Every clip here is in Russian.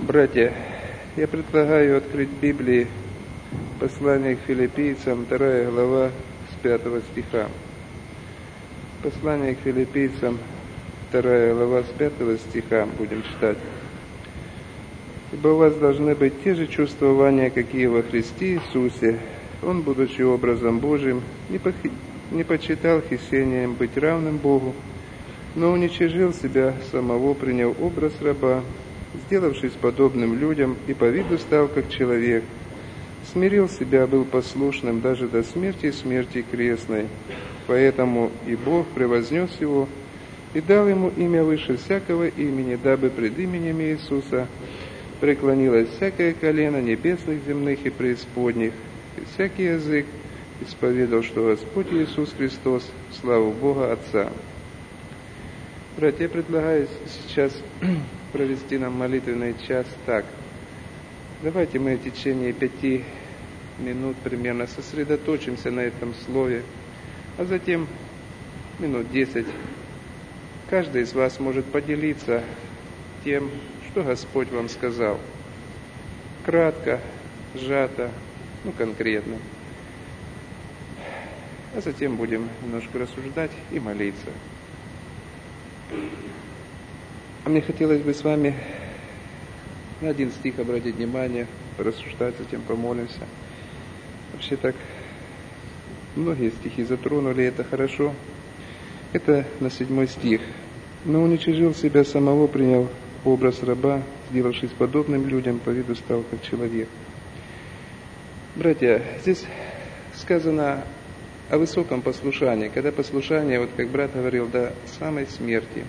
Братья, я предлагаю открыть Библии послание к филиппийцам, 2 глава, с 5 стиха. Послание к филиппийцам, 2 глава, с 5 стиха будем читать. «Ибо у вас должны быть те же чувствования, какие во Христе Иисусе. Он, будучи образом Божьим, не почитал хищением быть равным Богу, но уничижил себя самого, приняв образ раба, сделавшись подобным людям, и по виду стал как человек. Смирил себя, был послушным даже до смерти и смерти крестной. Поэтому и Бог превознес его и дал ему имя выше всякого имени, дабы пред именем Иисуса преклонилось всякое колено небесных, земных и преисподних, и всякий язык исповедал, что Господь Иисус Христос, славу Бога Отца». Братья, я предлагаю сейчас провести нам молитвенный час так. Давайте мы в течение 5 минут примерно сосредоточимся на этом слове, а затем минут 10 каждый из вас может поделиться тем, что Господь вам сказал. Кратко, сжато, конкретно. А затем будем немножко рассуждать и молиться. А мне хотелось бы с вами на один стих обратить внимание, порассуждать, затем помолимся. Вообще так, многие стихи затронули, это хорошо. Это на 7 стих. «Но уничижил себя самого, принял образ раба, сделавшись подобным людям, по виду стал как человек». Братья, здесь сказано о высоком послушании, когда послушание, вот как брат говорил, до самой смерти.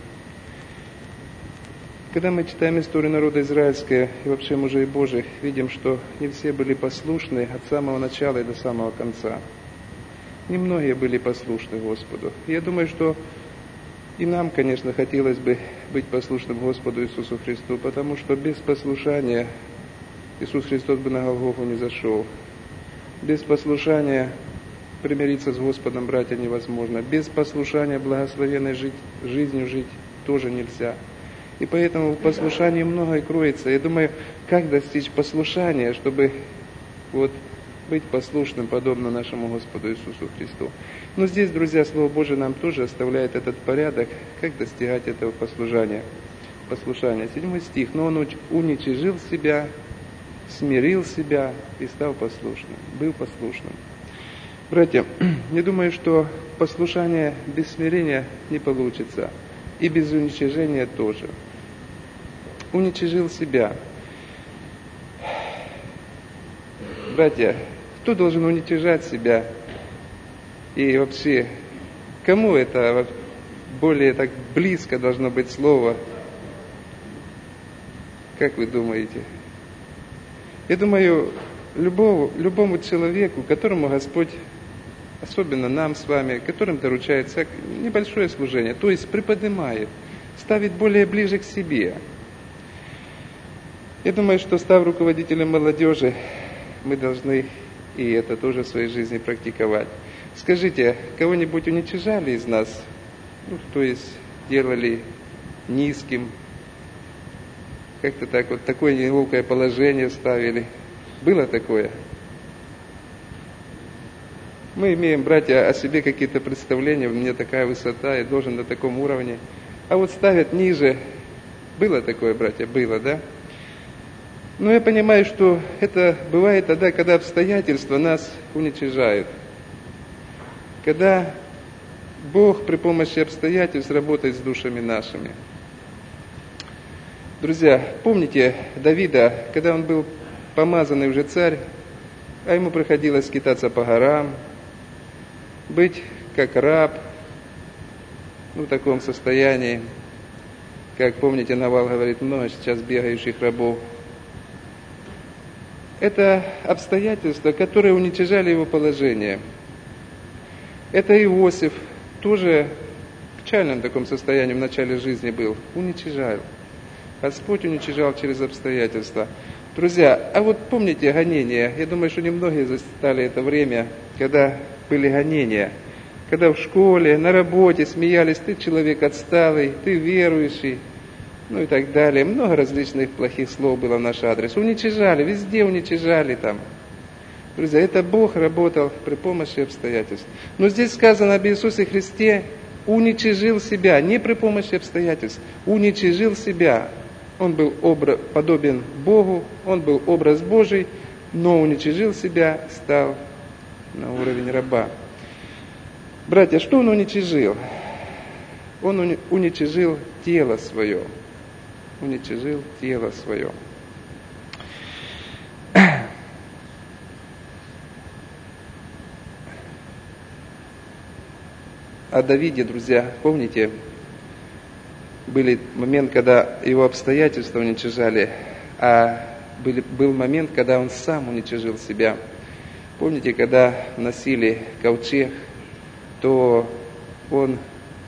Когда мы читаем историю народа израильского и вообще мужей Божьих, видим, что не все были послушны от самого начала и до самого конца. Немногие были послушны Господу. Я думаю, что и нам, конечно, хотелось бы быть послушным Господу Иисусу Христу, потому что без послушания Иисус Христос бы на Голгофу не зашел. Без послушания примириться с Господом, братья, невозможно. Без послушания благословенной жизнью жить тоже нельзя. И поэтому в послушании многое кроется. Я думаю, как достичь послушания, чтобы быть послушным, подобно нашему Господу Иисусу Христу. Но здесь, друзья, Слово Божие нам тоже оставляет этот порядок, как достигать этого послушания. 7 стих. «Но он уничижил себя, смирил себя и стал послушным». Был послушным. Братья, я думаю, что послушание без смирения не получится. И без уничижения тоже. Уничижил себя. Братья, кто должен уничижать себя? И вообще, кому это более так близко должно быть слово? Как вы думаете? Я думаю, любому человеку, которому Господь, особенно нам с вами, которым доручается небольшое служение, то есть приподнимает, ставит более ближе к себе. Я думаю, что став руководителем молодежи, мы должны и это тоже в своей жизни практиковать. Скажите, кого-нибудь уничижали из нас, то есть делали низким, как-то так такое неловкое положение ставили? Было такое? Мы имеем, братья, о себе какие-то представления, у меня такая высота, я должен на таком уровне. А ставят ниже. Было такое, братья? Было, да? Но я понимаю, что это бывает тогда, когда обстоятельства нас уничижают. Когда Бог при помощи обстоятельств работает с душами нашими. Друзья, помните Давида, когда он был помазанный уже царь, а ему приходилось скитаться по горам, быть как раб, в таком состоянии, как помните, Навал говорит, много сейчас бегающих рабов. Это обстоятельства, которые уничижали его положение. Это Иосиф, тоже в печальном таком состоянии в начале жизни был, уничижал. Господь уничижал через обстоятельства. Друзья, а помните гонения? Я думаю, что немногие застали это время, когда были гонения. Когда в школе, на работе смеялись, ты человек отсталый, ты верующий. ну и так далее. Много различных плохих слов было в наш адрес. Уничижали, везде уничижали там. Друзья, это Бог работал при помощи обстоятельств. Но здесь сказано об Иисусе Христе, уничижил себя, не при помощи обстоятельств, уничижил себя. Он был подобен Богу, он был образ Божий, но уничижил себя, стал на уровень раба. Братья, что он уничижил? Он уничижил тело свое. Уничижил тело свое. О Давиде, друзья, помните, был момент, когда его обстоятельства уничижали, а был момент, когда он сам уничижил себя. Помните, когда носили ковчег, то он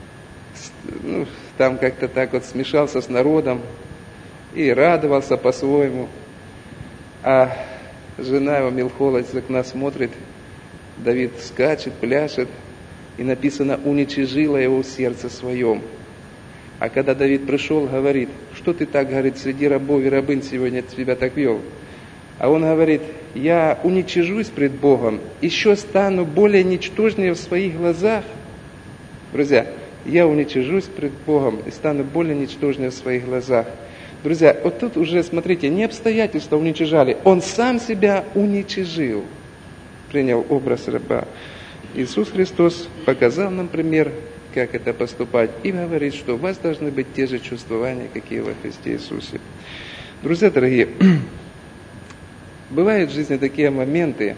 там как-то так вот смешался с народом и радовался по-своему. А жена его, Милхола, из окна смотрит, Давид скачет, пляшет, и написано, уничижила его в сердце своем. А когда Давид пришел, говорит, что ты так, говорит, среди рабов и рабынь сегодня себя так вел? А он говорит, я уничижусь пред Богом, еще стану более ничтожнее в своих глазах. Друзья, я уничижусь пред Богом и стану более ничтожнее в своих глазах. Друзья, вот тут уже, смотрите, не обстоятельства уничижали, он сам себя уничижил, принял образ раба. Иисус Христос показал нам пример, как это поступать, и говорит, что у вас должны быть те же чувствования, какие во Христе Иисусе. Друзья дорогие, бывают в жизни такие моменты,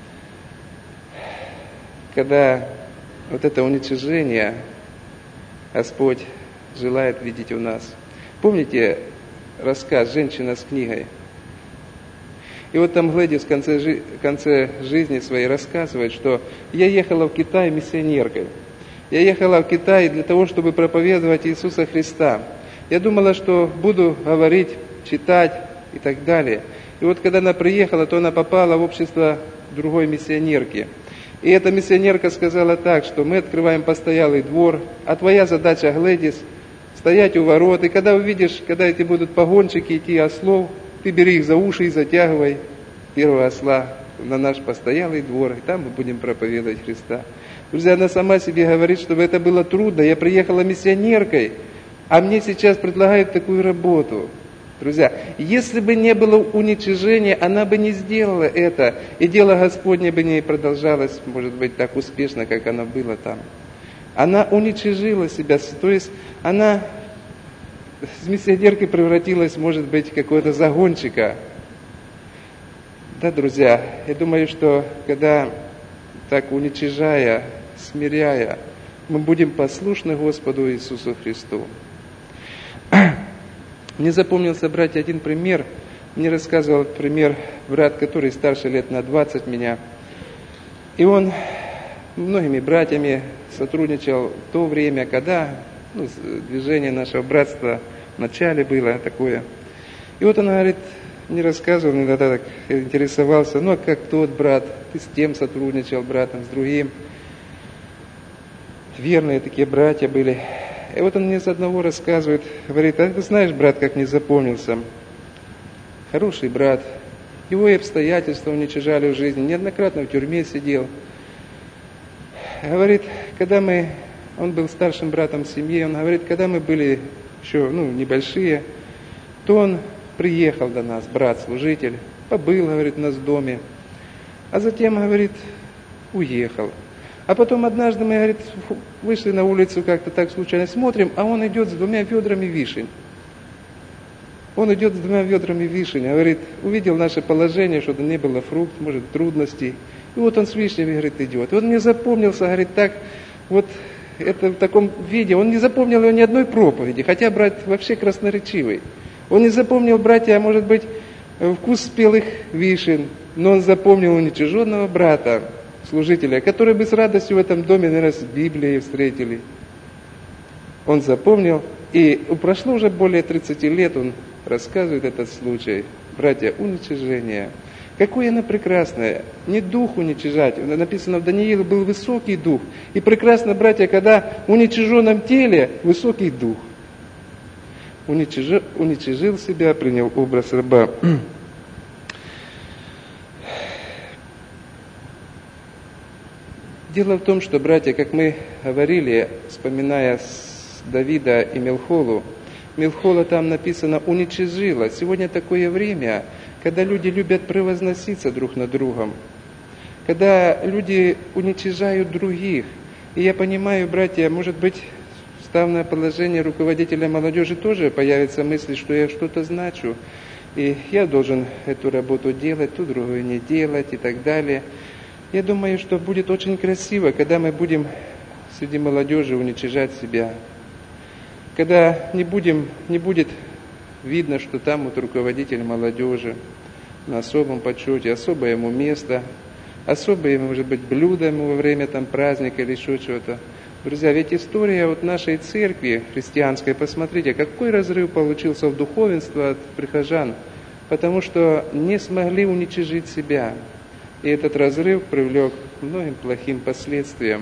когда вот это уничижение Господь желает видеть у нас. Помните рассказ «Женщина с книгой»? И вот там Глэдис в конце жизни своей рассказывает, что я ехала в Китай миссионеркой. Я ехала в Китай для того, чтобы проповедовать Иисуса Христа. Я думала, что буду говорить, читать и так далее. И вот когда она приехала, то она попала в общество другой миссионерки. И эта миссионерка сказала так, что мы открываем постоялый двор, а твоя задача, Глэдис, стоять у ворот. И когда увидишь, когда эти будут погонщики идти ослов, ты бери их за уши и затягивай первого осла на наш постоялый двор, и там мы будем проповедовать Христа. Друзья, она сама себе говорит, что это было трудно. Я приехала миссионеркой, а мне сейчас предлагают такую работу. Друзья, если бы не было уничижения, она бы не сделала это, и дело Господне бы не продолжалось, может быть, так успешно, как оно было там. Она уничижила себя, то есть она с миссионеркой превратилась, может быть, в какого-то загонщика. Да, друзья, я думаю, что когда так уничижая, смиряя, мы будем послушны Господу Иисусу Христу. Мне запомнился, братья, один пример. Мне рассказывал пример брат, который старше лет на 20 меня. И он многими братьями сотрудничал в то время, когда движение нашего братства в начале было такое. И вот он говорит, мне рассказывал, иногда так интересовался, а как тот брат, ты с тем сотрудничал, братом, с другим. Верные такие братья были. И вот он мне с одного рассказывает, говорит, а ты знаешь, брат, как мне запомнился? Хороший брат, его и обстоятельства уничижали в жизни, неоднократно в тюрьме сидел. Говорит, когда он был старшим братом в семье, он говорит, когда мы были еще небольшие, то он приехал до нас, брат-служитель, побыл, говорит, у нас в доме, а затем, говорит, уехал. А потом однажды мы, говорит, вышли на улицу как-то так случайно, смотрим, а он идет с 2 ведрами вишень. Он идет с 2 ведрами вишень, говорит, увидел наше положение, что-то не было фрукт, может, трудностей. И вот он с вишнями, говорит, идет. И он мне запомнился, говорит, так, вот это в таком виде. Он не запомнил его ни одной проповеди, хотя брат вообще красноречивый. Он не запомнил, братья, может быть, вкус спелых вишен, но он запомнил уничиженного брата, служителя, который бы с радостью в этом доме, наверное, с Библией встретили. Он запомнил, и прошло уже более 30 лет, он рассказывает этот случай. Братья, уничижение. Какое оно прекрасное. Не дух уничижать. Написано, в Данииле был высокий дух. И прекрасно, братья, когда в уничиженном теле высокий дух. уничижил себя, принял образ раба. Дело в том, что, братья, как мы говорили, вспоминая Давида и Мелхолу, Мелхола там написано «уничижила». Сегодня такое время, когда люди любят превозноситься друг над другом, когда люди уничижают других. И я понимаю, братья, может быть, став на положение руководителя молодежи, тоже появится мысль, что я что-то значу, и я должен эту работу делать, ту другую не делать и так далее. Я думаю, что будет очень красиво, когда мы будем среди молодежи уничижать себя. Когда не будет видно, что там вот руководитель молодежи на особом почете, особое ему место, особое, может быть, блюдо ему во время там праздника или еще чего-то. Друзья, ведь история вот нашей церкви христианской, посмотрите, какой разрыв получился в духовенство от прихожан, потому что не смогли уничижить себя. И этот разрыв привлек к многим плохим последствиям.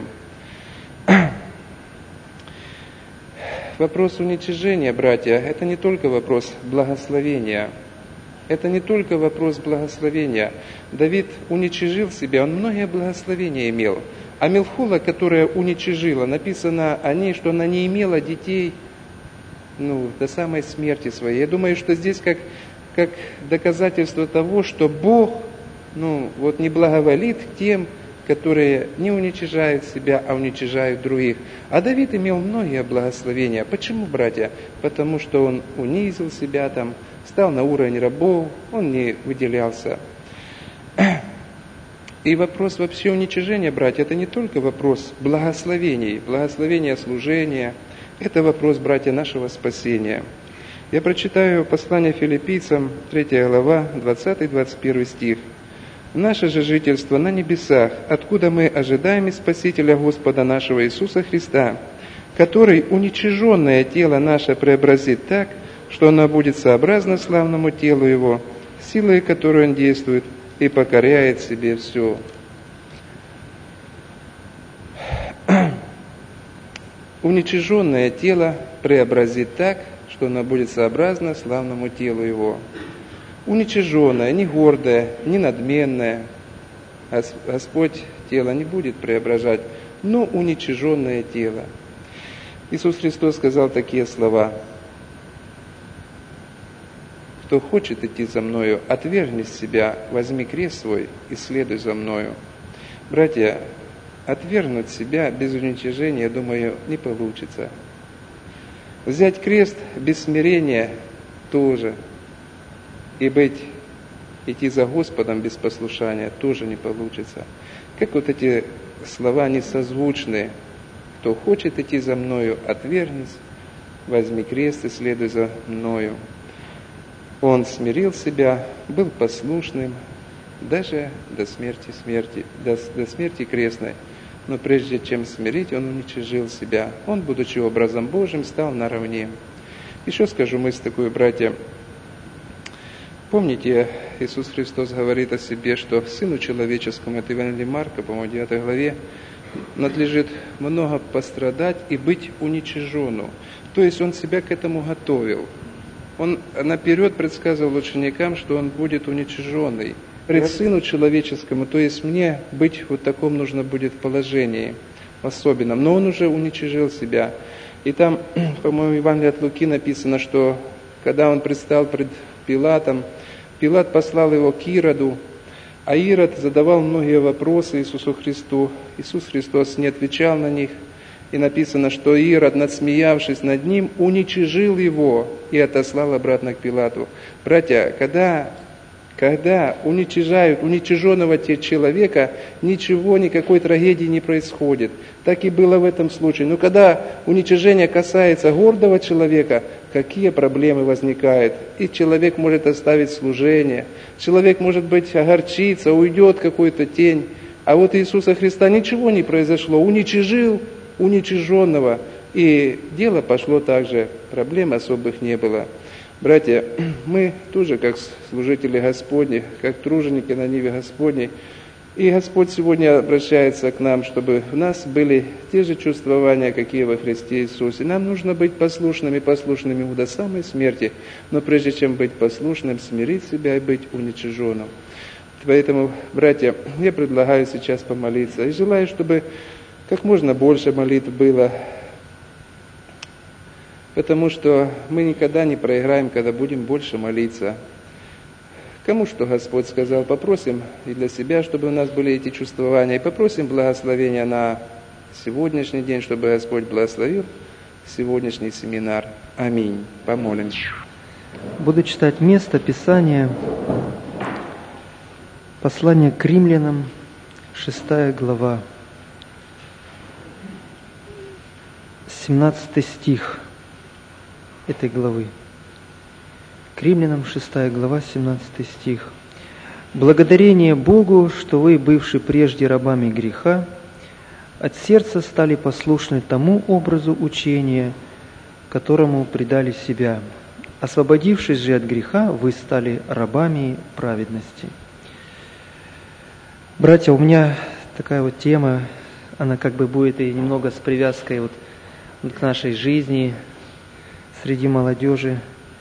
Вопрос уничижения, братья, это не только вопрос благословения. Это не только вопрос благословения. Давид уничижил себя, он многие благословения имел. А Мелхола, которая уничижила, написано о ней, что она не имела детей до самой смерти своей. Я думаю, что здесь как доказательство того, что Бог не благоволит тем, которые не уничижают себя, а уничижают других. А Давид имел многие благословения. Почему, братья? Потому что он унизил себя стал на уровень рабов, он не выделялся. И вопрос вообще уничижения, братья, это не только вопрос благословений, благословения служения, это вопрос, братья, нашего спасения. Я прочитаю послание Филиппийцам, 3 глава, 20-21 стих. «Наше же жительство на небесах, откуда мы ожидаем и Спасителя Господа нашего Иисуса Христа, который уничиженное тело наше преобразит так, что оно будет сообразно славному телу Его, силой которой Он действует и покоряет себе все». Уничиженное тело преобразит так, что оно будет сообразно славному телу Его. Уничиженное, не гордое, не надменное. Господь тело не будет преображать, но уничиженное тело. Иисус Христос сказал такие слова: «Кто хочет идти за Мною, отвергни себя, возьми крест свой и следуй за Мною». Братья, отвергнуть себя без уничижения, я думаю, не получится. Взять крест без смирения тоже. И идти за Господом без послушания тоже не получится. Как вот эти слова несозвучны. Кто хочет идти за Мною, отвергнись, возьми крест и следуй за Мною. Он смирил себя, был послушным, даже до смерти крестной. Но прежде чем смирить, он уничижил себя. Он, будучи образом Божьим, стал наравне. Еще скажу мысль такую, братья. Помните, Иисус Христос говорит о себе, что Сыну Человеческому, это Евангелие Марка, по-моему, 9 главе, надлежит много пострадать и быть уничиженным. То есть Он себя к этому готовил. Он наперед предсказывал ученикам, что Он будет уничиженный. Пред Сыну Человеческому, то есть мне быть вот таком нужно будет положении особенном. Но Он уже уничижил себя. И там, по-моему, в Евангелии от Луки написано, что когда Он предстал пред Пилатом, Пилат послал его к Ироду, а Ирод задавал многие вопросы Иисусу Христу. Иисус Христос не отвечал на них. И написано, что Ирод, надсмеявшись над ним, уничижил его и отослал обратно к Пилату. Братья, когда уничижают уничиженного человека, никакой трагедии не происходит. Так и было в этом случае. Но когда уничижение касается гордого человека, какие проблемы возникают? И человек может оставить служение, человек, может быть, огорчиться, уйдет в какую-то тень. А вот Иисуса Христа ничего не произошло, уничижил уничиженного, и дело пошло так же, проблем особых не было. Братья, мы тоже, как служители Господни, как труженики на ниве Господней, И Господь сегодня обращается к нам, чтобы в нас были те же чувствования, какие во Христе Иисусе. Нам нужно быть послушными Ему до самой смерти, но прежде чем быть послушным, смирить себя и быть уничиженным. Поэтому, братья, я предлагаю сейчас помолиться и желаю, чтобы как можно больше молитв было, потому что мы никогда не проиграем, когда будем больше молиться. Кому что Господь сказал, попросим и для себя, чтобы у нас были эти чувствования, и попросим благословения на сегодняшний день, чтобы Господь благословил сегодняшний семинар. Аминь. Помолимся. Буду читать место Писания, послание к римлянам, 6 глава, 17 стих этой главы. К римлянам, 6 глава, 17 стих. «Благодарение Богу, что вы, бывшие прежде рабами греха, от сердца стали послушны тому образу учения, которому предали себя. Освободившись же от греха, вы стали рабами праведности». Братья, у меня такая вот тема, она как бы будет и немного с привязкой вот к нашей жизни среди молодежи.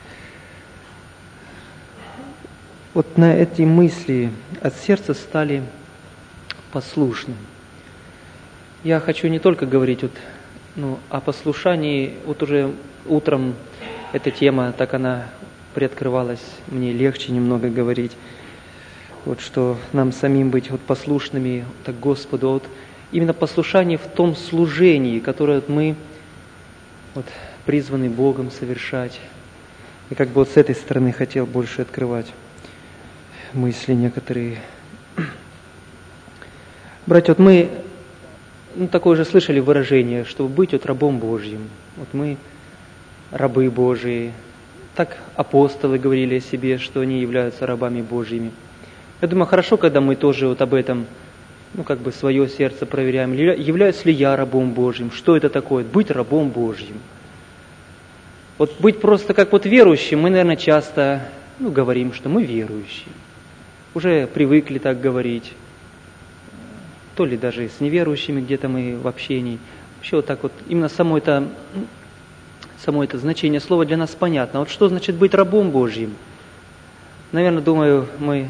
Вот на эти мысли от сердца стали послушны. Я хочу не только говорить о послушании, вот уже утром эта тема, так она приоткрывалась, мне легче немного говорить, вот что нам самим быть вот послушными так Господу, вот именно послушание в том служении, которое мы вот призваны Богом совершать. И как бы вот с этой стороны хотел больше открывать мысли некоторые. Братья, вот мы такое же слышали выражение, что быть вот рабом Божьим. Вот мы рабы Божии. Так апостолы говорили о себе, что они являются рабами Божьими. Я думаю, хорошо, когда мы тоже вот об этом, свое сердце проверяем. Являюсь ли я рабом Божьим? Что это такое? Быть рабом Божьим. Вот быть просто как вот верующим, мы, наверное, часто говорим, что мы верующие. Уже привыкли так говорить. То ли даже с неверующими где-то мы в общении. Вообще вот так вот, именно само это значение слова для нас понятно. Вот что значит быть рабом Божьим? Наверное, думаю, мы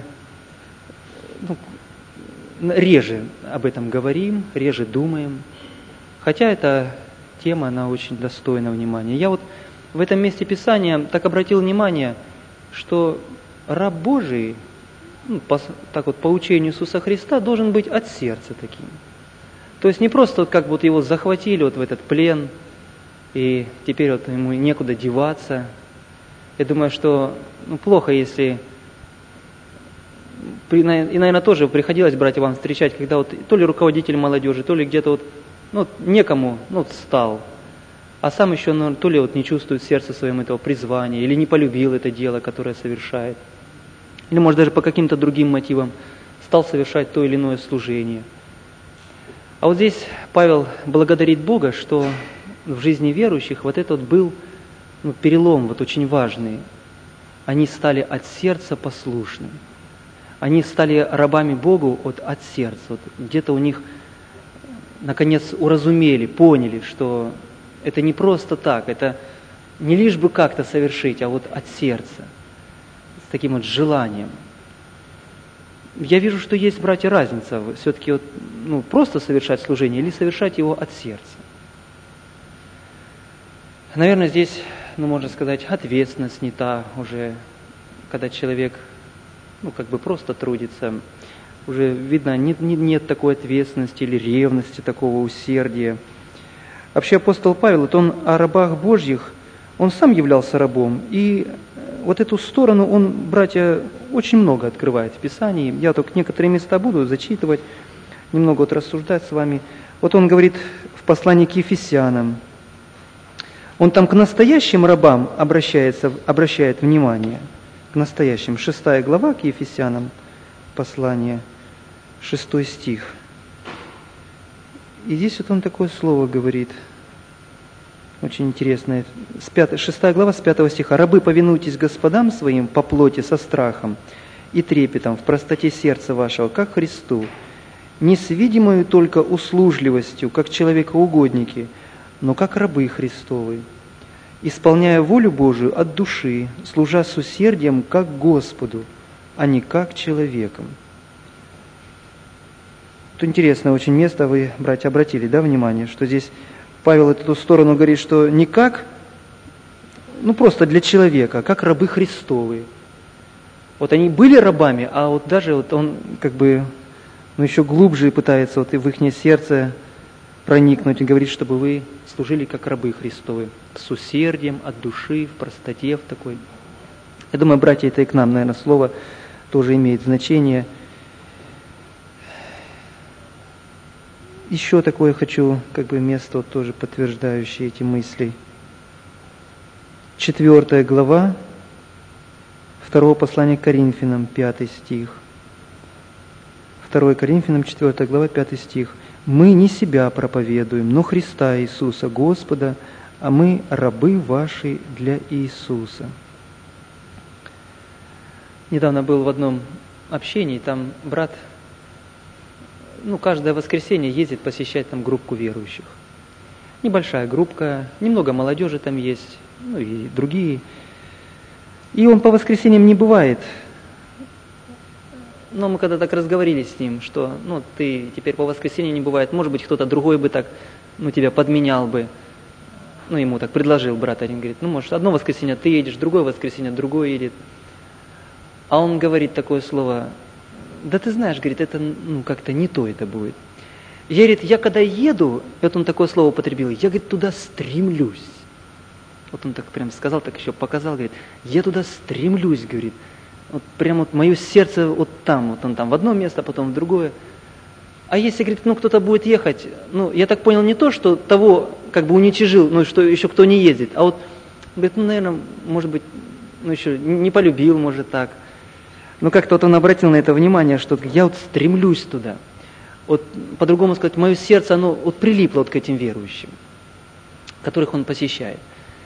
реже об этом говорим, реже думаем. Хотя эта тема, она очень достойна внимания. Я вот в этом месте Писания так обратил внимание, что раб Божий, по учению Иисуса Христа, должен быть от сердца таким. То есть не просто его захватили в этот плен, и теперь ему некуда деваться. Я думаю, что плохо, если... И, наверное, тоже приходилось, братья, вам встречать, когда то ли руководитель молодежи, то ли где-то некому стал, а сам еще то ли не чувствует в сердце своем этого призвания, или не полюбил это дело, которое совершает, или, может, даже по каким-то другим мотивам стал совершать то или иное служение. А вот здесь Павел благодарит Бога, что в жизни верующих это был перелом очень важный. Они стали от сердца послушны. Они стали рабами Богу от сердца. Где-то у них, наконец, уразумели, поняли, что это не просто так, это не лишь бы как-то совершить, а от сердца, с таким желанием. Я вижу, что есть, братья, разница все-таки просто совершать служение или совершать его от сердца. Наверное, здесь, можно сказать, ответственность не та уже, когда человек просто трудится. Уже видно, нет такой ответственности или ревности, такого усердия. Вообще апостол Павел, он о рабах Божьих, он сам являлся рабом. И эту сторону он, братья, очень много открывает в Писании. Я только некоторые места буду зачитывать, немного рассуждать с вами. Он говорит в послании к Ефесянам. Он там к настоящим рабам обращает внимание. К настоящим. 6 глава к Ефесянам, послание, 6 стих. И здесь он такое слово говорит, очень интересное. 6 глава с 5 стиха. «Рабы, повинуйтесь господам своим по плоти со страхом и трепетом, в простоте сердца вашего, как Христу, не с видимою только услужливостью, как человекоугодники, но как рабы Христовы, исполняя волю Божию от души, служа с усердием как Господу, а не как человеком». Тут интересное очень место, вы, братья, обратили, да, внимание, что здесь Павел эту сторону говорит, что не как, просто для человека, а как рабы Христовы. Вот они были рабами, а вот даже вот он еще глубже пытается вот и в их сердце проникнуть и говорит, чтобы вы служили как рабы Христовы, с усердием, от души, в простоте в такой. Я думаю, братья, это и к нам, наверное, слово тоже имеет значение. Еще такое хочу, место вот тоже подтверждающее эти мысли. 4 глава 2 послания к Коринфянам, 5 стих. 2 Коринфянам, 4 глава, 5 стих. «Мы не себя проповедуем, но Христа Иисуса, Господа, а мы рабы ваши для Иисуса». Недавно был в одном общении, там брат, каждое воскресенье ездит посещать там группку верующих. Небольшая группка, немного молодежи там есть, и другие. И он по воскресеньям не бывает. Но мы когда так разговорились с ним, что ты теперь по воскресеньям не бывает, может быть, кто-то другой бы так, тебя подменял бы. Ему так предложил брат один, говорит, может, одно воскресенье ты едешь, другое воскресенье другой едет. А он говорит такое слово: да ты знаешь, говорит, это как-то не то это будет. Я когда еду, вот он такое слово употребил, я, говорит, туда стремлюсь. Вот он так прям сказал, так еще показал, говорит, я туда стремлюсь, говорит. Вот прям вот мое сердце вот там, вот он там в одно место, потом в другое. А если, говорит, кто-то будет ехать, я так понял, не то, что того уничижил, что еще кто не ездит, а вот, говорит, наверное, может быть, еще не полюбил, может так. Как-то вот он обратил на это внимание, что я вот стремлюсь туда. Вот по-другому сказать, мое сердце, оно вот прилипло вот к этим верующим, которых он посещает.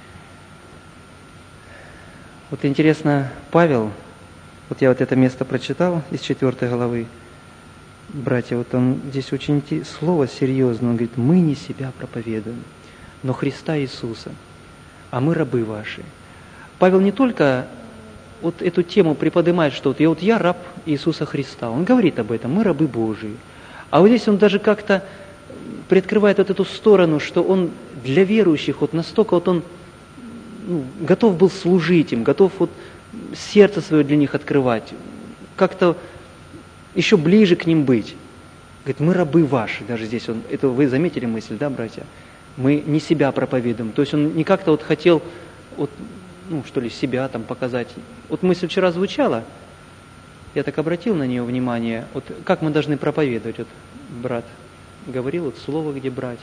Вот интересно, Павел, вот я вот это место прочитал из 4 главы, братья, вот он здесь очень слово серьезное, он говорит, мы не себя проповедуем, но Христа Иисуса, а мы рабы ваши. Павел не только вот эту тему приподнимает, что я раб Иисуса Христа. Он говорит об этом, мы рабы Божии. А вот здесь он даже как-то приоткрывает вот эту сторону, что он для верующих вот настолько вот он готов был служить им, готов вот сердце свое для них открывать, как-то еще ближе к ним быть. Говорит, мы рабы ваши, даже здесь он, это вы заметили мысль, да, братья? Мы не себя проповедуем. То есть он не как-то вот хотел себя там показать. Вот мысль вчера звучала, я так обратил на нее внимание, вот как мы должны проповедовать. Вот брат говорил, вот слово где брать.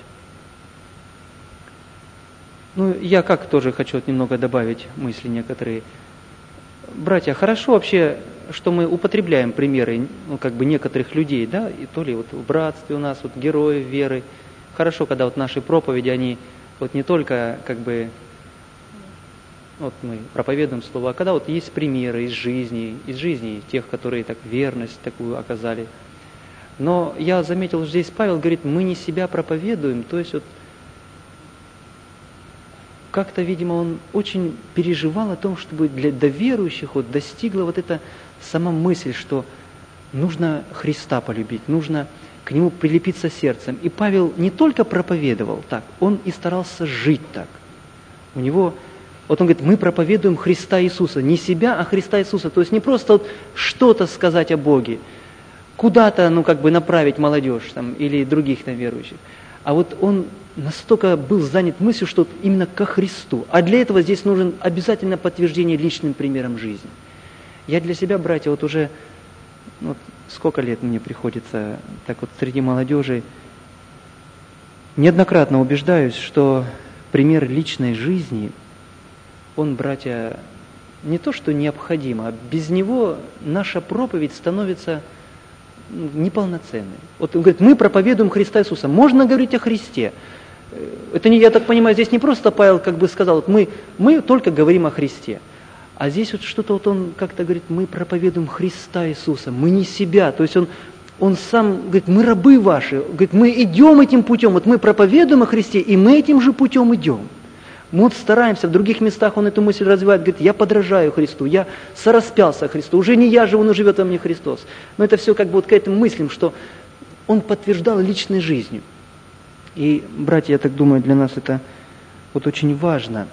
Я как тоже хочу немного добавить мысли некоторые. Братья, хорошо вообще, что мы употребляем примеры, некоторых людей, да, и то ли вот в братстве у нас, вот героев веры. Хорошо, когда вот наши проповеди, они вот не только вот мы проповедуем слово, а когда вот есть примеры из жизни тех, которые так верность такую оказали. Но я заметил, здесь Павел говорит, мы не себя проповедуем, то есть вот как-то, видимо, он очень переживал о том, чтобы для верующих вот достигла вот эта сама мысль, что нужно Христа полюбить, нужно к Нему прилепиться сердцем. И Павел не только проповедовал так, он и старался жить так. У него... Вот он говорит, мы проповедуем Христа Иисуса, не себя, а Христа Иисуса. То есть не просто вот что-то сказать о Боге, куда-то, направить молодежь там, или других верующих. А вот он настолько был занят мыслью, что именно ко Христу. А для этого здесь нужен обязательно подтверждение личным примером жизни. Я для себя, братья, вот уже сколько лет мне приходится так вот среди молодежи, неоднократно убеждаюсь, что пример личной жизни, он, братья, не то что необходим, а без него наша проповедь становится неполноценной. Вот он говорит, мы проповедуем Христа Иисуса. Можно говорить о Христе. Это не, я так понимаю, здесь не просто Павел сказал, вот мы только говорим о Христе. А здесь вот что-то вот он как-то говорит, мы проповедуем Христа Иисуса, мы не себя. То есть он Он сам говорит, мы рабы ваши, говорит, мы идем этим путем, вот мы проповедуем о Христе, и мы этим же путем идем. Мы вот стараемся, в других местах он эту мысль развивает, говорит, я подражаю Христу, я сораспялся Христу, уже не я живу, но живет во мне Христос. Но это все как бы вот к этим мыслям, что он подтверждал личной жизнью. И, братья, я так думаю, для нас это вот очень важно.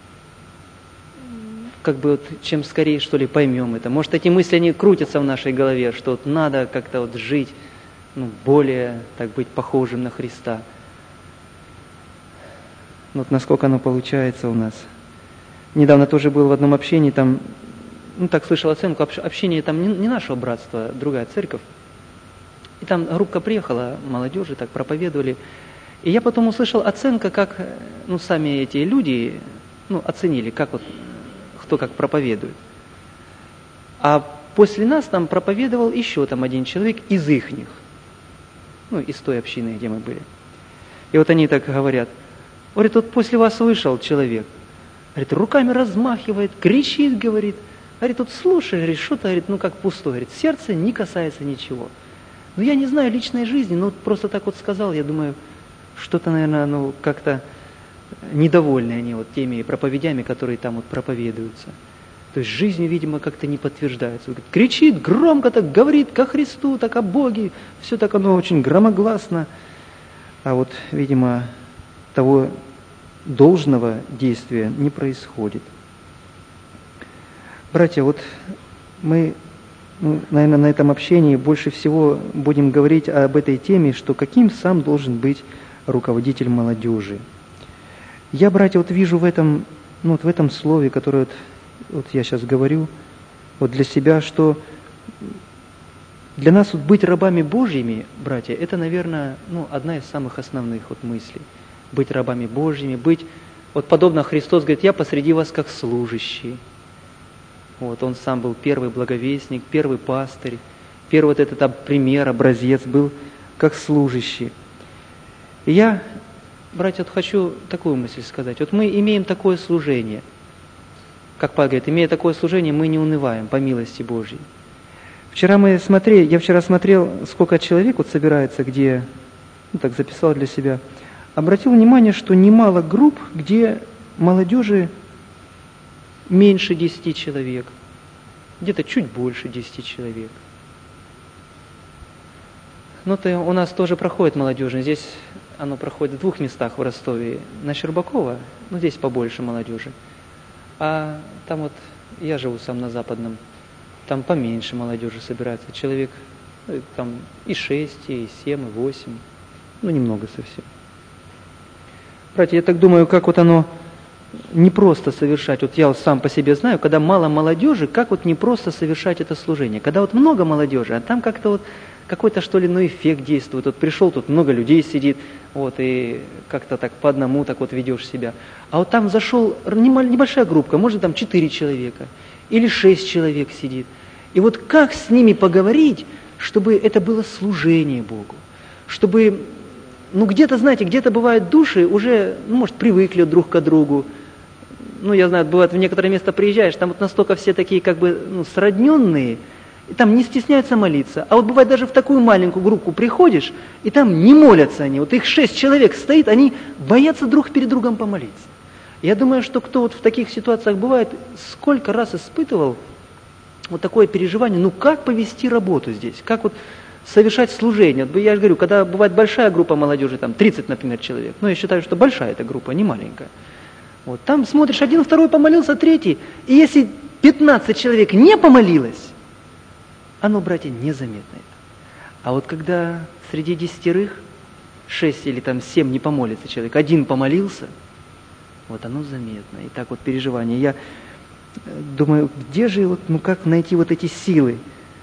Как бы вот чем скорее, что ли, поймем это. Может, эти мысли, они крутятся в нашей голове, что вот надо как-то вот жить, более, так быть, похожим на Христа. Вот насколько оно получается у нас. Недавно тоже был в одном общении, там, так слышал оценку, общение там не нашего братства, другая церковь. И там группа приехала, молодежи, так проповедовали. И я потом услышал оценка, как, сами эти люди, оценили, как вот, кто как проповедует. А после нас там проповедовал еще там один человек из ихних, из той общины, где мы были. И вот они так говорят, говорит, вот после вас вышел человек, говорит, руками размахивает, кричит, говорит, вот слушай, говорит, что-то, говорит, как пустое, говорит, сердце не касается ничего. Я не знаю личной жизни, но просто так вот сказал, я думаю, что-то, наверное, как-то недовольны они вот теми проповедями, которые там вот проповедуются. То есть жизнью, видимо, как-то не подтверждается. Говорит, кричит, громко так говорит ко Христу, так о Боге, все так оно очень громогласно. А вот, видимо, того должного действия не происходит. Братья, вот мы, наверное, на этом общении больше всего будем говорить об этой теме, что каким сам должен быть руководитель молодежи. Я, братья, вот вижу в этом, в этом слове, которое вот я сейчас говорю, вот для себя, что для нас вот быть рабами Божьими, братья, это, наверное, одна из самых основных вот мыслей. Быть рабами Божьими, быть, вот подобно Христос говорит, я посреди вас как служащий. Вот он сам был первый благовестник, первый пастырь, первый вот этот пример, образец был как служащий. И я, братья, вот хочу такую мысль сказать. Вот мы имеем такое служение. Как Павел говорит, имея такое служение, мы не унываем по милости Божьей. Я вчера смотрел, сколько человек вот собирается, где, так записал для себя, обратил внимание, что немало групп, где молодежи меньше 10 человек, где-то чуть больше 10 человек. У нас тоже проходит молодежи. Здесь оно проходит в 2 местах в Ростове. На Щербакова, здесь побольше молодежи. А там вот, я живу сам на Западном, там поменьше молодежи собирается. Человек там и 6, и 7, и 8. Немного совсем. Братья, я так думаю, как вот оно непросто совершать. Вот я сам по себе знаю, когда мало молодежи, как вот непросто совершать это служение. Когда вот много молодежи, а там как-то вот какой-то, что ли, эффект действует. Вот пришел, тут много людей сидит, вот, и как-то так по одному так вот ведешь себя. А вот там зашел небольшая группа, может, там 4 человека или 6 человек сидит. И вот как с ними поговорить, чтобы это было служение Богу? Чтобы, где-то, знаете, где-то бывают души уже, может, привыкли друг к другу. Я знаю, бывает, в некоторое место приезжаешь, там вот настолько все такие, как бы, сродненные, и там не стесняются молиться. А вот бывает, даже в такую маленькую группу приходишь, и там не молятся они. Вот их 6 человек стоит, они боятся друг перед другом помолиться. Я думаю, что кто вот в таких ситуациях бывает, сколько раз испытывал вот такое переживание, как повести работу здесь, как вот совершать служение. Я же говорю, когда бывает большая группа молодежи, там 30, например, человек, я считаю, что большая эта группа, не маленькая. Вот, там смотришь, 1, 2 помолился, 3, и если 15 человек не помолилось, оно, братья, незаметно. А вот когда среди 10 6 или 7 не помолится человек, 1 помолился, вот оно заметно. И так вот переживание. Я думаю, где же, как найти вот эти силы?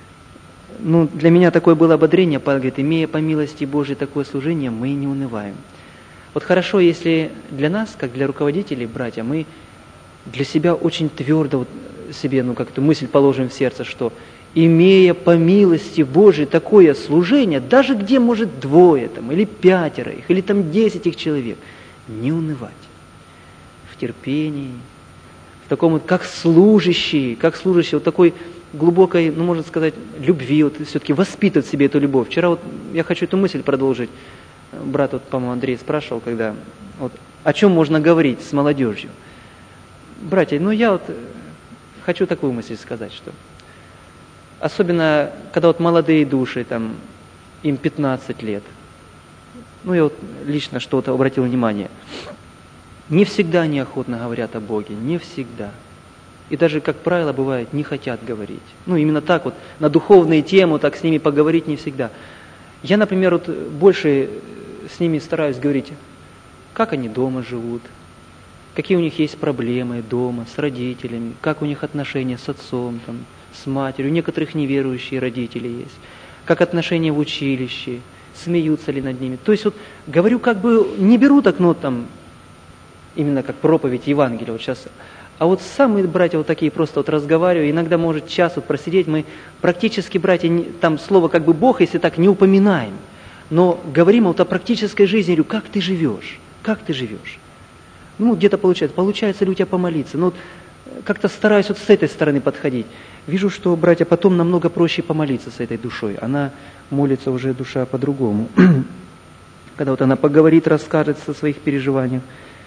Для меня такое было ободрение, Павел говорит, имея по милости Божией такое служение, мы не унываем. Вот хорошо, если для нас, как для руководителей, братья, мы для себя очень твердо себе, как-то мысль положим в сердце, что имея по милости Божией такое служение, даже где может 2 или 5 их, или 10 их человек, не унывать. В терпении, в таком как служащий, вот такой глубокой, ну, можно сказать, любви, вот все-таки воспитывать в себе эту любовь. Вчера вот я хочу эту мысль продолжить. Брат, вот, по-моему, Андрей спрашивал, когда, вот, о чем можно говорить с молодежью. Братья, ну, я вот хочу такую мысль сказать, что особенно, когда вот молодые души, там, им 15 лет, ну, я вот лично что-то обратил внимание, не всегда они охотно говорят о Боге, не всегда. И даже, как правило, бывает, не хотят говорить. Ну, именно так вот, на духовные темы, так с ними поговорить не всегда. Я, например, вот больше с ними стараюсь говорить, как они дома живут, какие у них есть проблемы дома, с родителями, как у них отношения с отцом, там, с матерью. У некоторых неверующие родители есть. Как отношения в училище, смеются ли над ними. То есть вот говорю, как бы не беру так, ну, там, именно как проповедь Евангелия вот сейчас. А вот сами братья вот такие просто вот разговариваю, иногда может час вот просидеть, мы практически, братья, там слово как бы Бог, если так, не упоминаем. Но говорим вот о практической жизни, говорю, как ты живешь, как ты живешь. Ну, где-то получается ли у тебя помолиться. Ну, вот как-то стараюсь вот с этой стороны подходить. Вижу, что, братья, потом намного проще помолиться с этой душой. Она молится уже, душа, по-другому. Когда вот она поговорит, расскажет о своих переживаниях.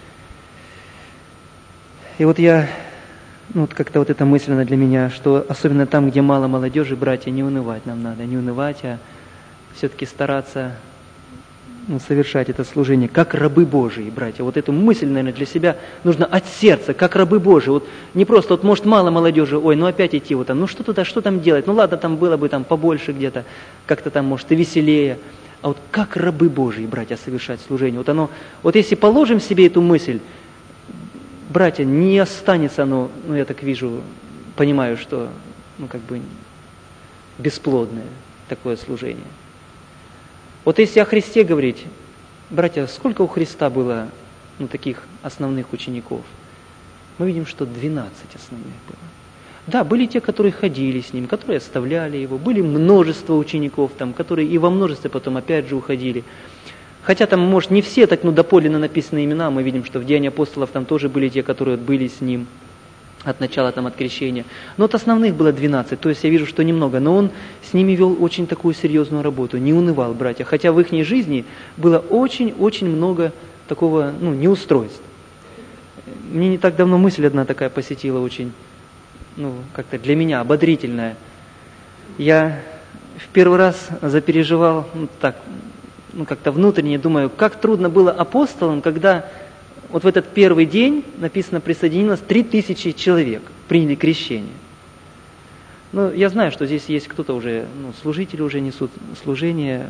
И вот я, ну, вот как-то вот это мысленно для меня, что особенно там, где мало молодежи, братья, не унывать нам надо, не унывать, а все-таки стараться, ну, совершать это служение, как рабы Божии, братья. Вот эту мысль, наверное, для себя нужно от сердца, как рабы Божии. Вот не просто, вот может мало молодежи, ой, ну опять идти вот там, ну что туда, что там делать? Ну ладно, там было бы там побольше где-то, как-то там, может, и веселее. А вот как рабы Божии, братья, совершать служение. Вот оно, вот если положим себе эту мысль, братья, не останется оно, ну я так вижу, понимаю, что, ну как бы бесплодное такое служение. Вот если о Христе говорить, братья, сколько у Христа было, ну, таких основных учеников? Мы видим, что 12 основных было. Да, были те, которые ходили с Ним, которые оставляли Его, были множество учеников там, которые и во множестве потом опять же уходили. Хотя там, может, не все так, ну, доподлинно написаны имена, мы видим, что в Деянии апостолов там тоже были те, которые были с Ним от начала, там, от крещения. Но от основных было 12, то есть я вижу, что немного. Но он с ними вел очень такую серьезную работу, не унывал, братья. Хотя в их жизни было очень-очень много такого, ну, неустройств. Мне не так давно мысль одна такая посетила, очень, ну, как-то для меня ободрительная. Я в первый раз запереживал, ну, так, ну, как-то внутренне думаю, как трудно было апостолам, когда вот в этот первый день, написано, присоединилось 3000 человек, приняли крещение. Ну, я знаю, что здесь есть кто-то уже, ну, служители уже несут служение.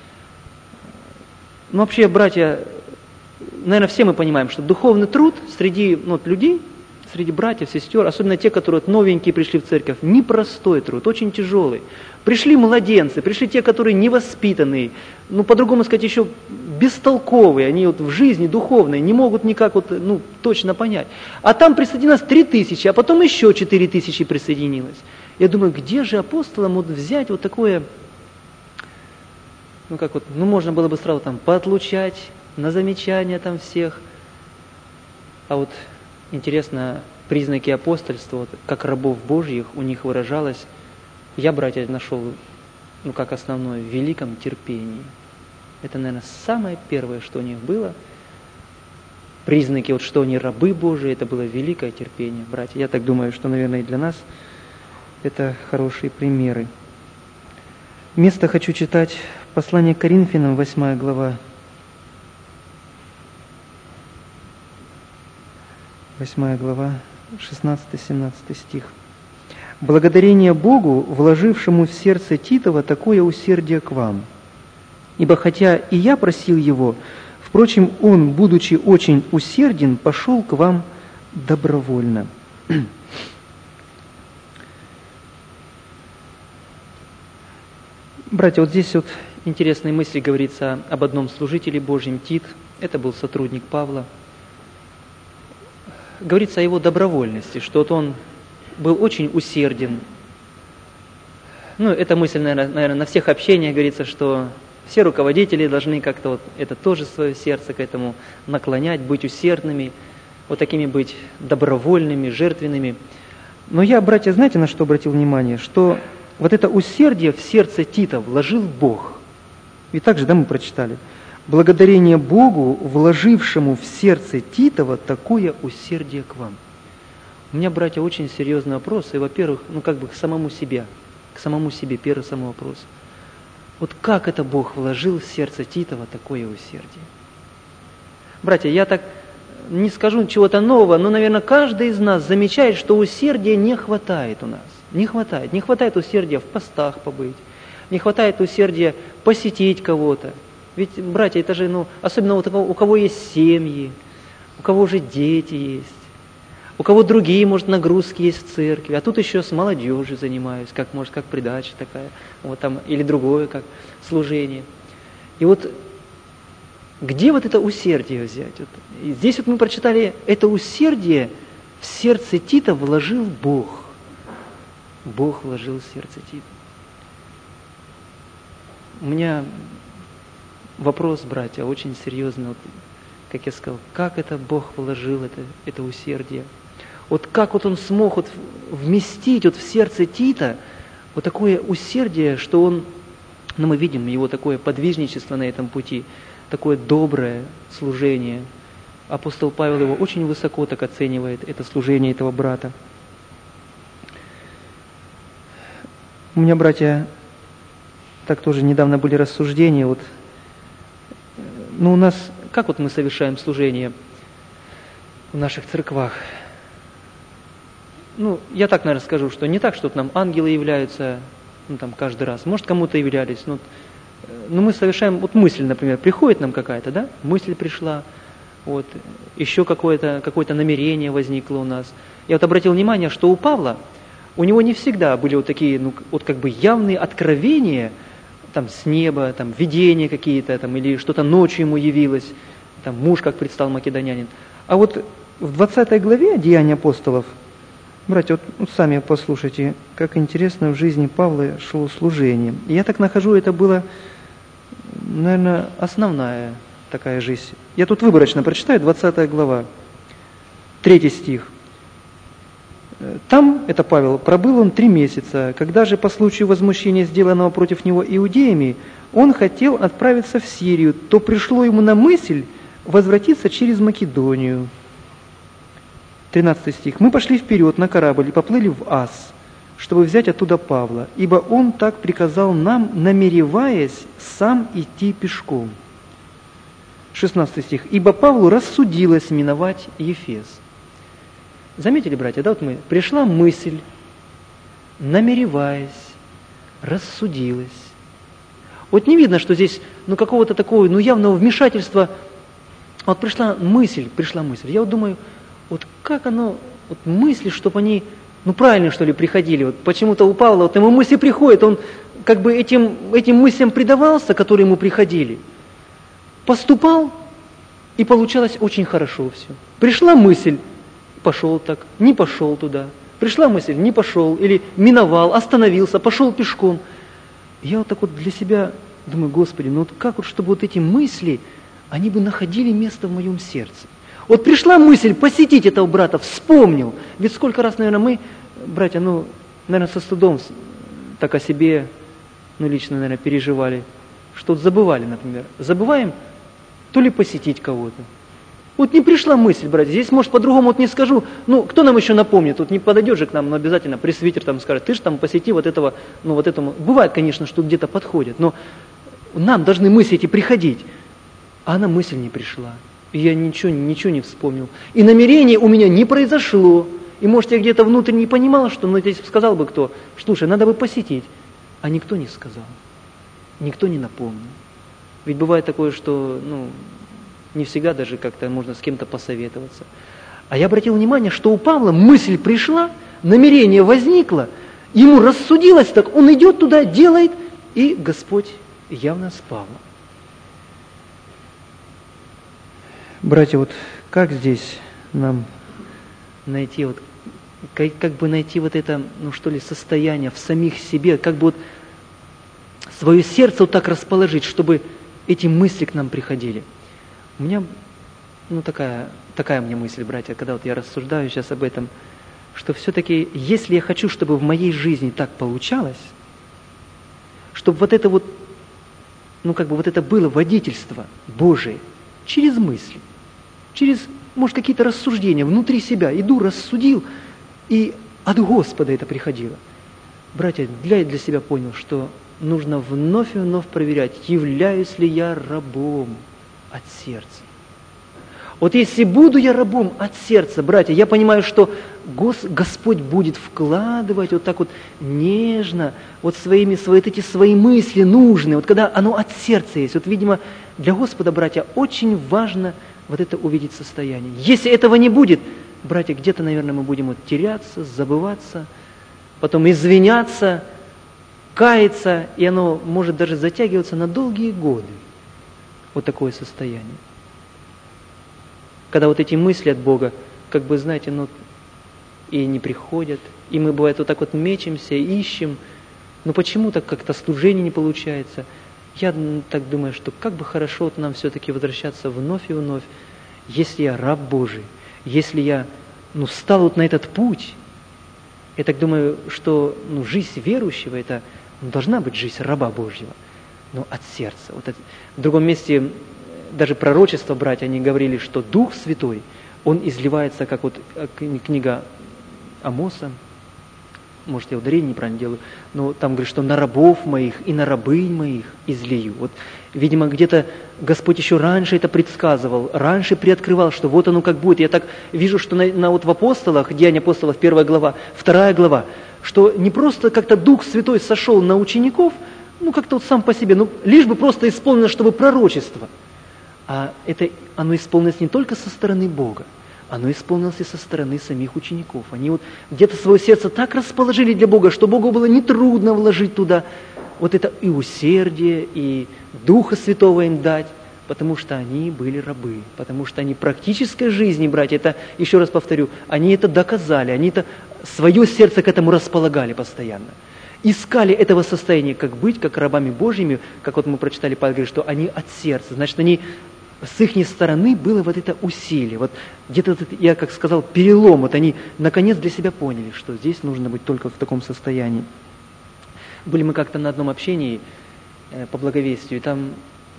Ну, вообще, братья, наверное, все мы понимаем, что духовный труд среди, ну, вот, людей, среди братьев, сестер, особенно те, которые вот новенькие пришли в церковь, непростой труд, очень тяжелый. Пришли младенцы, пришли те, которые невоспитанные, ну, по-другому сказать, еще бестолковые, они вот в жизни духовной не могут никак вот, ну, точно понять. А там присоединилось 3000, а потом еще 4000 присоединилось. Я думаю, где же апостолам вот взять вот такое, ну, как вот, ну, можно было бы сразу там поотлучать, на замечания там всех. А вот интересно, признаки апостольства, вот, как рабов Божьих, у них выражалось, я, братья, нашел, ну, как основное, в великом терпении. Это, наверное, самое первое, что у них было. Признаки, вот, что они рабы Божии, это было великое терпение, братья. Я так думаю, что, наверное, и для нас это хорошие примеры. Место хочу читать послание к Коринфянам, 8 глава. 8 глава, 16-17 стих. «Благодарение Богу, вложившему в сердце Титова такое усердие к вам. Ибо хотя и я просил его, впрочем, он, будучи очень усерден, пошел к вам добровольно». Братья, вот здесь вот интересные мысли говорится об одном служителе Божьем, Тит. Это был сотрудник Павла. Говорится о его добровольности, что вот он был очень усерден. Ну, эта мысль, наверное, на всех общениях говорится, что все руководители должны как-то вот это тоже свое сердце к этому наклонять, быть усердными, вот такими быть добровольными, жертвенными. Но я, братья, знаете, на что обратил внимание? Что вот это усердие в сердце Тита вложил Бог. И также, да, мы прочитали. Благодарение Богу, вложившему в сердце Титова такое усердие к вам. У меня, братья, очень серьезный вопрос. И, во-первых, к самому себе, первый самый вопрос. Вот как это Бог вложил в сердце Титова такое усердие? Братья, я так не скажу чего-то нового, но, наверное, каждый из нас замечает, что усердия не хватает у нас. Не хватает. Не хватает усердия в постах побыть. Не хватает усердия посетить кого-то. Ведь, братья, это же, особенно у кого есть семьи, у кого уже дети есть, у кого другие, может, нагрузки есть в церкви, а тут еще с молодежью занимаюсь, как придача такая, вот там, или другое, как служение. И вот где вот это усердие взять? И здесь вот мы прочитали, это усердие в сердце Тита вложил Бог. Бог вложил в сердце Тита. У меня вопрос, братья, очень серьезный. Вот, как я сказал, как это Бог вложил это усердие? Вот как вот Он смог вот вместить вот в сердце Тита вот такое усердие, что он, мы видим его такое подвижничество на этом пути, такое доброе служение. Апостол Павел его очень высоко так оценивает, это служение этого брата. У меня, братья, так тоже недавно были рассуждения. Вот, у нас, как вот мы совершаем служение в наших церквах? Я так, наверное, скажу, что не так, что нам ангелы являются, каждый раз. Может, кому-то являлись, но мы совершаем, вот мысль, например, приходит нам какая-то, да? Мысль пришла, вот, еще какое-то намерение возникло у нас. Я вот обратил внимание, что у Павла, у него не всегда были вот такие, явные откровения, с неба, видения какие-то, или что-то ночью ему явилось, муж, как предстал македонянин. А вот в 20 главе Деяний апостолов, братья, вот сами послушайте, как интересно в жизни Павла шло служение. И я так нахожу, это было, наверное, основная такая жизнь. Я тут выборочно прочитаю, 20 глава, 3 стих. Там, это Павел, пробыл он 3 месяца. Когда же по случаю возмущения, сделанного против него иудеями, он хотел отправиться в Сирию, то пришло ему на мысль возвратиться через Македонию. 13 стих. «Мы пошли вперед на корабль и поплыли в Ас, чтобы взять оттуда Павла, ибо он так приказал нам, намереваясь сам идти пешком». 16 стих. «Ибо Павлу рассудилось миновать Ефес». Заметили, братья, да, вот пришла мысль, намереваясь, рассудилась. Вот не видно, что здесь, какого-то такого, явного вмешательства. Вот пришла мысль. Я вот думаю, вот как оно, вот мысли, чтобы они, правильно, что ли, приходили. Вот почему-то у Павла, вот ему мысли приходят, он как бы этим мыслям предавался, которые ему приходили, поступал, и получалось очень хорошо все. Пришла мысль, пошел так, не пошел туда. Пришла мысль, не пошел, или миновал, остановился, пошел пешком. Я вот так вот для себя думаю, Господи, как вот, чтобы вот эти мысли, они бы находили место в моем сердце. Вот пришла мысль посетить этого брата, вспомнил. Ведь сколько раз, наверное, мы, братья, наверное, со стыдом так о себе, лично, наверное, переживали, что забывали, например. Забываем то ли посетить кого-то. Вот не пришла мысль, братья, здесь, может, по-другому не скажу, кто нам еще напомнит, не подойдет же к нам, но обязательно пресвитер скажет, ты же посети вот этого, этому. Бывает, конечно, что где-то подходит, но нам должны мысли эти приходить. А она мысль не пришла. И я ничего не вспомнил. И намерение у меня не произошло. И, может, я где-то внутренне понимал, что, здесь сказал бы кто, слушай, надо бы посетить. А никто не сказал. Никто не напомнил. Ведь бывает такое, что, не всегда даже как-то можно с кем-то посоветоваться. А я обратил внимание, что у Павла мысль пришла, намерение возникло, ему рассудилось так, он идет туда, делает, и Господь явно с Павлом. Братья, вот как здесь нам найти, как бы найти вот это, состояние в самих себе, как бы вот свое сердце вот так расположить, чтобы эти мысли к нам приходили. У меня, такая мне мысль, братья, когда вот я рассуждаю сейчас об этом, что все-таки, если я хочу, чтобы в моей жизни так получалось, чтобы вот это вот, вот это было водительство Божие через мысли, через, может, какие-то рассуждения внутри себя. Иду, рассудил, и от Господа это приходило. Братья, я для себя понял, что нужно вновь и вновь проверять, являюсь ли я рабом от сердца. Вот если буду я рабом от сердца, братья, я понимаю, что Господь будет вкладывать вот так вот нежно, вот свои мысли нужные, вот когда оно от сердца есть. Вот, видимо, для Господа, братья, очень важно вот это увидеть состояние. Если этого не будет, братья, где-то, наверное, мы будем вот теряться, забываться, потом извиняться, каяться, и оно может даже затягиваться на долгие годы. Вот такое состояние. Когда вот эти мысли от Бога, знаете, и не приходят, и мы, бывает, вот так вот мечемся, ищем, но почему так как-то служение не получается? Я так думаю, что как бы хорошо вот нам все-таки возвращаться вновь и вновь, если я раб Божий, если я, встал вот на этот путь. Я так думаю, что жизнь верующего, это должна быть жизнь раба Божьего, но от сердца. В другом месте даже пророчества, братья, они говорили, что Дух Святой, Он изливается, как вот книга Амоса, может, я ударение неправильно делаю, но там говорит, что на рабов моих и на рабынь моих излию. Вот, видимо, где-то Господь еще раньше это предсказывал, раньше приоткрывал, что вот оно как будет. Я так вижу, что вот в апостолах, Деяния апостолов, 1 глава, 2 глава, что не просто как-то Дух Святой сошел на учеников, как-то вот сам по себе, лишь бы просто исполнено, чтобы пророчество. А оно исполнилось не только со стороны Бога, оно исполнилось и со стороны самих учеников. Они вот где-то свое сердце так расположили для Бога, что Богу было нетрудно вложить туда вот это и усердие, и Духа Святого им дать, потому что они были рабы, потому что они практической жизни, братья, это, еще раз повторю, они это доказали, они это свое сердце к этому располагали постоянно. Искали этого состояния, как быть, как рабами Божьими, как вот мы прочитали, Павел говорит, что они от сердца, значит, они с их стороны было вот это усилие, вот где-то, я как сказал, перелом, вот они наконец для себя поняли, что здесь нужно быть только в таком состоянии. Были мы как-то на одном общении по благовестию, и там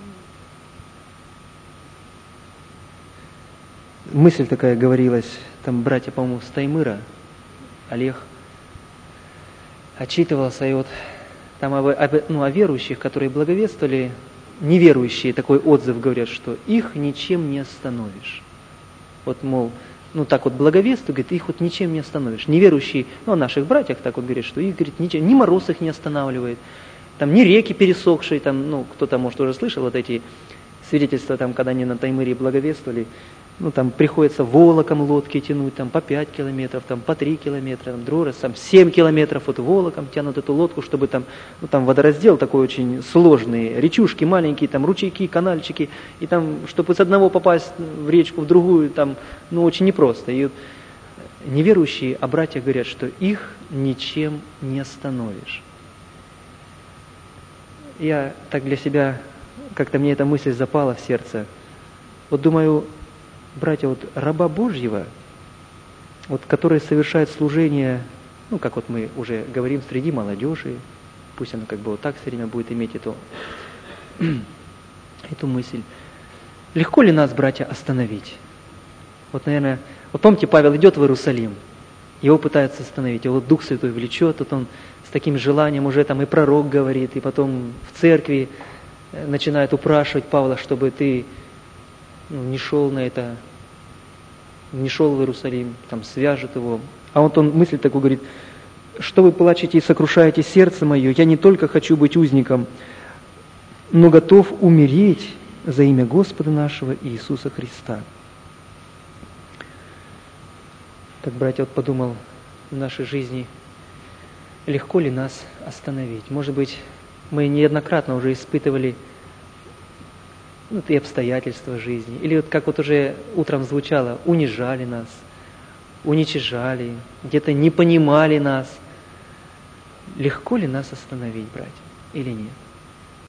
мысль такая говорилась, там братья, по-моему, с Таймыра, Олег, отчитывался, и вот там о верующих, которые благовествовали, неверующие такой отзыв говорят, что их ничем не остановишь. Вот, мол, так вот благовествуют, говорит, их вот ничем не остановишь. Неверующие, о наших братьях так вот говорят, что их, говорит, ничем, ни мороз их не останавливает, там, ни реки пересохшие, там, кто-то, может, уже слышал вот эти свидетельства, там, когда они на Таймыре благовествовали, там приходится волоком лодки тянуть, там, по 5 километров, там, по 3 километра, там, другой раз, там, 7 километров вот волоком тянут эту лодку, чтобы там, там водораздел такой очень сложный, речушки маленькие, там, ручейки, канальчики, и там, чтобы с одного попасть в речку, в другую, там, очень непросто. И вот неверующие о братьях говорят, что их ничем не остановишь. Я так для себя, как-то мне эта мысль запала в сердце. Вот думаю, братья, вот раба Божьего, вот, который совершает служение, как вот мы уже говорим, среди молодежи, пусть она как бы вот так все время будет иметь эту мысль. Легко ли нас, братья, остановить? Вот, наверное, вот помните, Павел идет в Иерусалим, его пытаются остановить, его Дух Святой влечет, вот он с таким желанием уже там и пророк говорит, и потом в церкви начинает упрашивать Павла, чтобы ты не шел на это, не шел в Иерусалим, там свяжет его. А вот он мысль такую говорит, что вы плачете и сокрушаете сердце мое, я не только хочу быть узником, но готов умереть за имя Господа нашего Иисуса Христа. Так, братья, вот подумал, в нашей жизни легко ли нас остановить? Может быть, мы неоднократно уже испытывали и обстоятельства жизни. Или вот как вот уже утром звучало, унижали нас, уничижали, где-то не понимали нас. Легко ли нас остановить, братья, или нет?